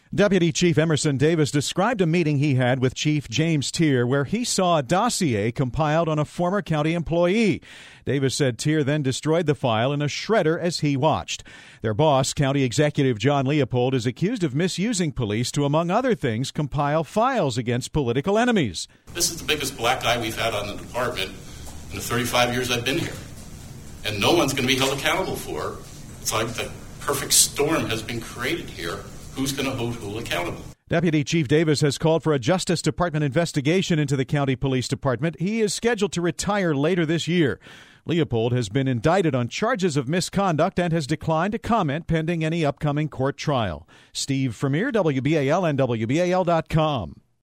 Deputy Chief Emerson Davis described a meeting he had with Chief James Tier where he saw a dossier compiled on a former county employee. Davis said Tier then destroyed the file in a shredder as he watched. Their boss, County Executive John Leopold, is accused of misusing police to, among other things, compile files against political enemies. This is the biggest black eye we've had on the department in the 35 years I've been here. And no one's going to be held accountable for it. It's like the perfect storm has been created here. Who's going to hold who accountable? Deputy Chief Davis has called for a Justice Department investigation into the county police department. He is scheduled to retire later this year. Leopold has been indicted on charges of misconduct and has declined to comment pending any upcoming court trial. Steve Vermeer, WBAL and WBAL.com.